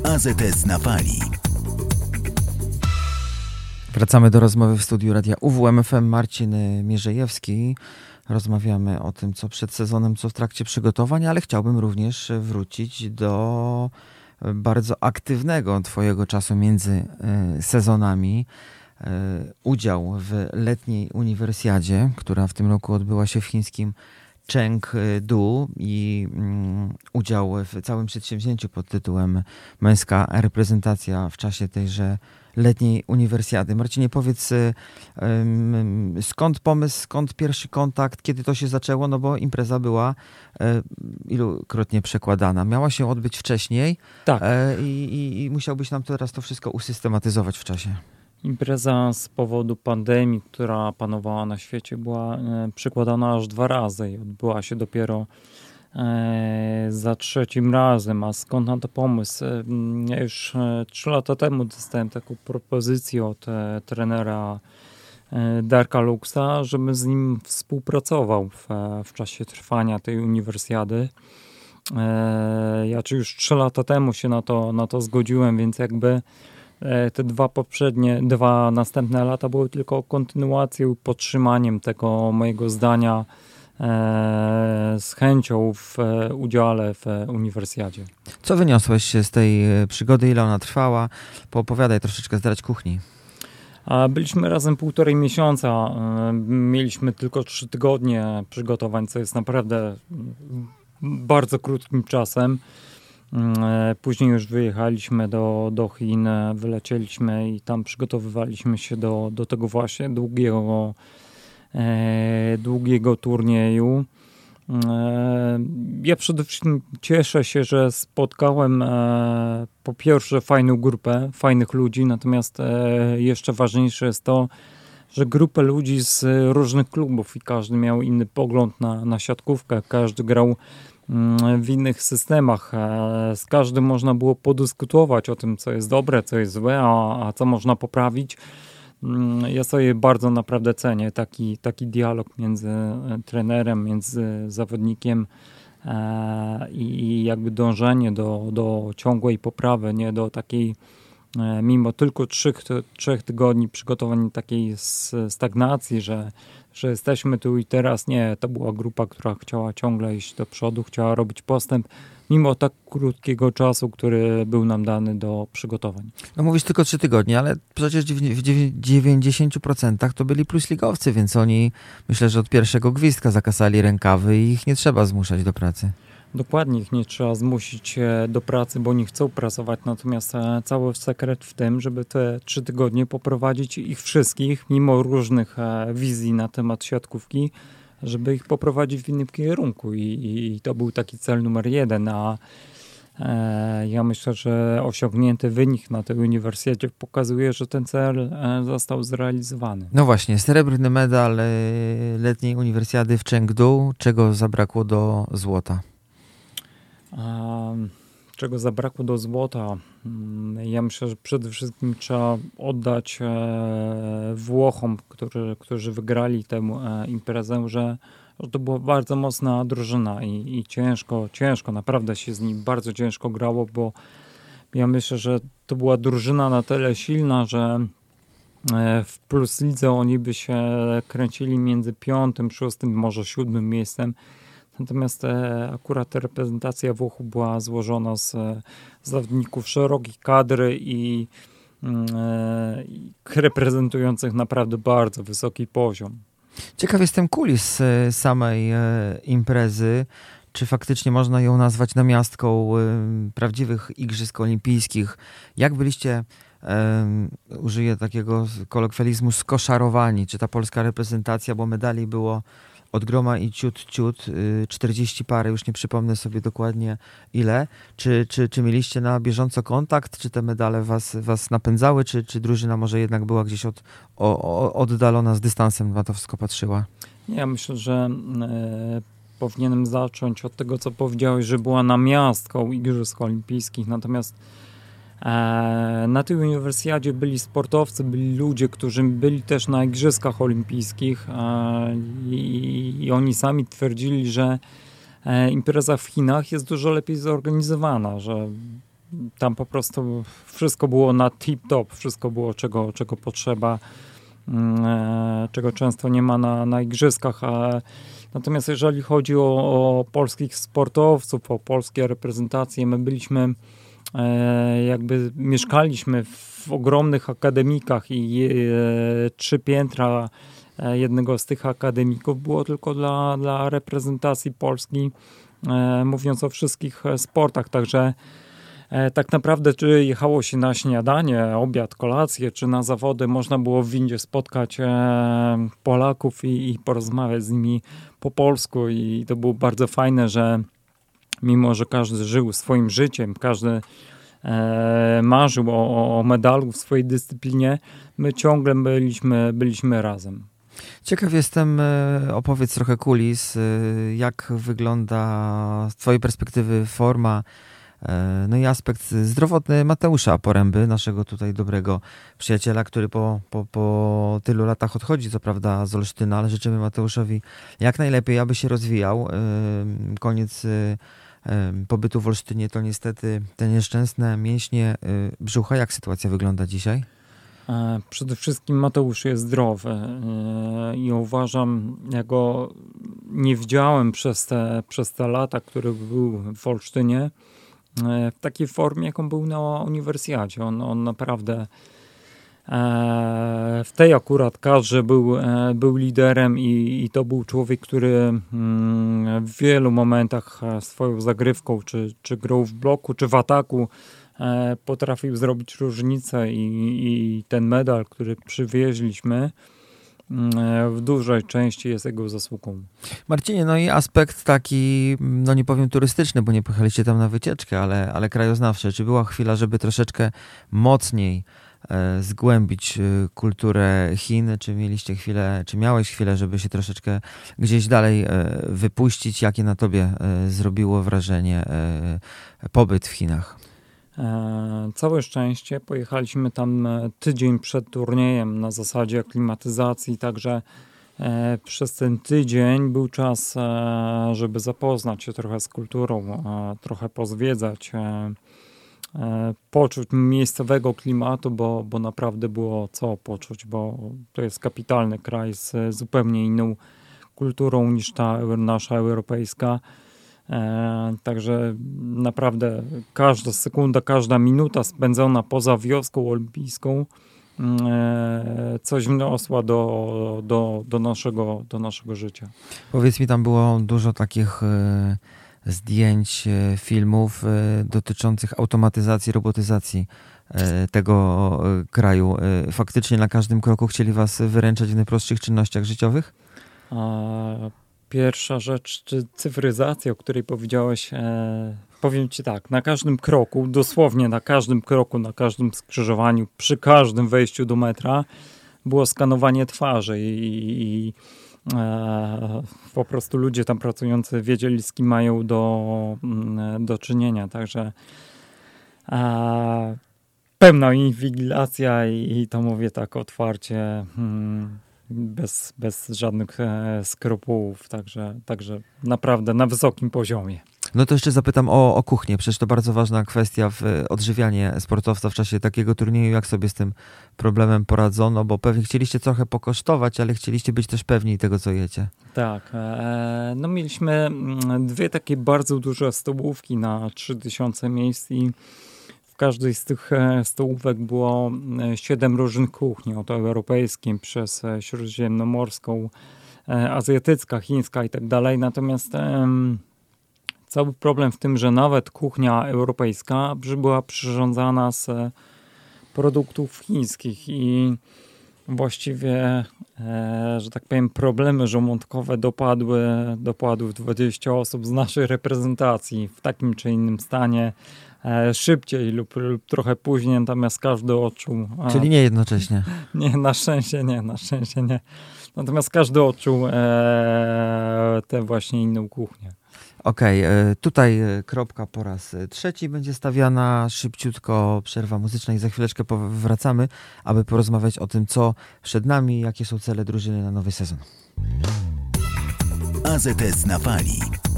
AZS na fali. Wracamy do rozmowy w studiu Radia UWMFM. Marcin Mierzejewski. Rozmawiamy o tym, co przed sezonem, co w trakcie przygotowań, ale chciałbym również wrócić do bardzo aktywnego twojego czasu między sezonami. Udział w letniej uniwersjadzie, która w tym roku odbyła się w chińskim Chengdu i udział w całym przedsięwzięciu pod tytułem Męska reprezentacja w czasie tejże letniej uniwersjady. Marcinie, powiedz, skąd pomysł, skąd pierwszy kontakt, kiedy to się zaczęło, no bo impreza była ilukrotnie przekładana. Miała się odbyć wcześniej, tak. I musiałbyś nam teraz to wszystko usystematyzować w czasie. Impreza z powodu pandemii, która panowała na świecie, była przekładana aż 2 razy i odbyła się dopiero za 3. razem. A skąd na to pomysł? Ja już 3 lata temu dostałem taką propozycję od trenera Darka Luxa, żebym z nim współpracował w czasie trwania tej uniwersjady. Ja już 3 lata temu się na to zgodziłem, więc jakby te 2 następne lata były tylko kontynuacją i podtrzymaniem tego mojego zdania z chęcią w udziale w uniwersjadzie. Co wyniosłeś z tej przygody? Ile ona trwała? Poopowiadaj troszeczkę, zdrać kuchni. Byliśmy razem 1,5 miesiąca. Mieliśmy tylko 3 tygodnie przygotowań, co jest naprawdę bardzo krótkim czasem. Później już wyjechaliśmy do Chin, wylecieliśmy i tam przygotowywaliśmy się do tego właśnie długiego turnieju. Ja przede wszystkim cieszę się, że spotkałem po pierwsze fajną grupę, fajnych ludzi, natomiast jeszcze ważniejsze jest to, że grupę ludzi z różnych klubów i każdy miał inny pogląd na siatkówkę, każdy grał w innych systemach. Z każdym można było podyskutować o tym, co jest dobre, co jest złe, a co można poprawić. Ja sobie bardzo naprawdę cenię taki dialog między trenerem, między zawodnikiem i jakby dążenie do ciągłej poprawy, nie do takiej mimo tylko 3 tygodni przygotowań takiej stagnacji, że jesteśmy tu i teraz. Nie, to była grupa, która chciała ciągle iść do przodu, chciała robić postęp, mimo tak krótkiego czasu, który był nam dany do przygotowań. No mówisz tylko 3 tygodnie, ale przecież w 90% to byli plusligowcy, więc oni myślę, że od pierwszego gwizdka zakasali rękawy i ich nie trzeba zmuszać do pracy. Dokładnie, ich nie trzeba zmusić do pracy, bo oni chcą pracować, natomiast cały sekret w tym, żeby te 3 tygodnie poprowadzić ich wszystkich, mimo różnych wizji na temat siatkówki, żeby ich poprowadzić w innym kierunku i to był taki cel numer 1, a ja myślę, że osiągnięty wynik na tej uniwersjadzie pokazuje, że ten cel został zrealizowany. No właśnie, srebrny medal letniej uniwersjady w Chengdu. Czego zabrakło do złota? Czego zabrakło do złota? Ja myślę, że przede wszystkim trzeba oddać Włochom, którzy wygrali tę imprezę, że to była bardzo mocna drużyna i ciężko, naprawdę się z nim bardzo ciężko grało, bo ja myślę, że to była drużyna na tyle silna, że w Plus Lidze oni by się kręcili między 5., 6., może 7. miejscem. Natomiast akurat reprezentacja Włochów była złożona z zawodników szerokiej kadry i reprezentujących naprawdę bardzo wysoki poziom. Ciekaw jestem kulis samej imprezy. Czy faktycznie można ją nazwać namiastką prawdziwych Igrzysk Olimpijskich? Jak byliście, użyję takiego kolokwializmu, skoszarowani? Czy ta polska reprezentacja, bo medali było od groma i ciut, 40 parę, już nie przypomnę sobie dokładnie ile. Czy mieliście na bieżąco kontakt? Czy te medale was napędzały? Czy drużyna może jednak była gdzieś oddalona, z dystansem na to wszystko patrzyła? Ja myślę, że powinienem zacząć od tego, co powiedziałeś, że była namiastką Igrzysk Olimpijskich. Natomiast na tej uniwersjadzie byli sportowcy, byli ludzie, którzy byli też na Igrzyskach Olimpijskich i oni sami twierdzili, że impreza w Chinach jest dużo lepiej zorganizowana, że tam po prostu wszystko było na tip-top, wszystko było czego potrzeba, czego często nie ma na igrzyskach. Natomiast jeżeli chodzi o polskich sportowców, o polskie reprezentacje, my byliśmy, jakby mieszkaliśmy w ogromnych akademikach i 3 piętra jednego z tych akademików było tylko dla reprezentacji Polski, mówiąc o wszystkich sportach. Także tak naprawdę, czy jechało się na śniadanie, obiad, kolację, czy na zawody, można było w windzie spotkać Polaków i porozmawiać z nimi po polsku. I to było bardzo fajne, że mimo, że każdy żył swoim życiem, każdy marzył o medalu w swojej dyscyplinie, my ciągle byliśmy razem. Ciekaw jestem, opowiedz trochę kulis, jak wygląda z twojej perspektywy forma, no i aspekt zdrowotny Mateusza Poręby, naszego tutaj dobrego przyjaciela, który po tylu latach odchodzi, co prawda, z Olsztyna, ale życzymy Mateuszowi jak najlepiej, aby się rozwijał. Koniec pobytu w Olsztynie to niestety te nieszczęsne mięśnie brzucha. Jak sytuacja wygląda dzisiaj? Przede wszystkim Mateusz jest zdrowy i uważam, ja go nie widziałem przez te lata, który był w Olsztynie, w takiej formie, jaką był na uniwersjadzie. On naprawdę w tej akurat kadrze był liderem i to był człowiek, który w wielu momentach swoją zagrywką, czy grą w bloku, czy w ataku, potrafił zrobić różnicę i ten medal, który przywieźliśmy, w dużej części jest jego zasługą. Marcinie, no i aspekt taki, no nie powiem turystyczny, bo nie pojechaliście tam na wycieczkę, ale krajoznawczy. Czy była chwila, żeby troszeczkę mocniej zgłębić kulturę Chin? Czy mieliście chwilę, czy miałeś chwilę, żeby się troszeczkę gdzieś dalej wypuścić? Jakie na tobie zrobiło wrażenie pobyt w Chinach? Całe szczęście pojechaliśmy tam tydzień przed turniejem na zasadzie aklimatyzacji, także przez ten tydzień był czas, żeby zapoznać się trochę z kulturą, trochę pozwiedzać, poczuć miejscowego klimatu, bo naprawdę było co poczuć, bo to jest kapitalny kraj z zupełnie inną kulturą niż ta nasza europejska. Także naprawdę każda sekunda, każda minuta spędzona poza wioską olimpijską coś wniosła do naszego życia. Powiedz mi, tam było dużo takich zdjęć, filmów dotyczących automatyzacji, robotyzacji tego kraju. Faktycznie na każdym kroku chcieli was wyręczać w najprostszych czynnościach życiowych? Pierwsza rzecz, czy cyfryzacja, o której powiedziałeś, powiem ci tak, na każdym kroku, dosłownie na każdym kroku, na każdym skrzyżowaniu, przy każdym wejściu do metra było skanowanie twarzy i po prostu ludzie tam pracujący wiedzieli, z kim mają do czynienia, także pełna inwigilacja i to mówię tak otwarcie, bez żadnych skrupułów, także naprawdę na wysokim poziomie. No to jeszcze zapytam o kuchnię. Przecież to bardzo ważna kwestia w odżywianie sportowca w czasie takiego turnieju. Jak sobie z tym problemem poradzono? Bo pewnie chcieliście trochę pokosztować, ale chcieliście być też pewni tego, co jecie. Tak. No mieliśmy 2 takie bardzo duże stołówki na 3000 miejsc i w każdej z tych stołówek było 7 różnych kuchni, od europejskiej przez śródziemnomorską, azjatycka, chińska i tak dalej. Natomiast cały problem w tym, że nawet kuchnia europejska była przyrządzana z produktów chińskich i właściwie, że tak powiem, problemy żołądkowe dopadły 20 osób z naszej reprezentacji w takim czy innym stanie, szybciej lub trochę później, natomiast każdy odczuł... Czyli nie jednocześnie. Nie, na szczęście nie. Natomiast każdy odczuł tę właśnie inną kuchnię. Okej, tutaj kropka po raz 3 będzie stawiana, szybciutko przerwa muzyczna i za chwileczkę wracamy, aby porozmawiać o tym, co przed nami, jakie są cele drużyny na nowy sezon. AZS na fali.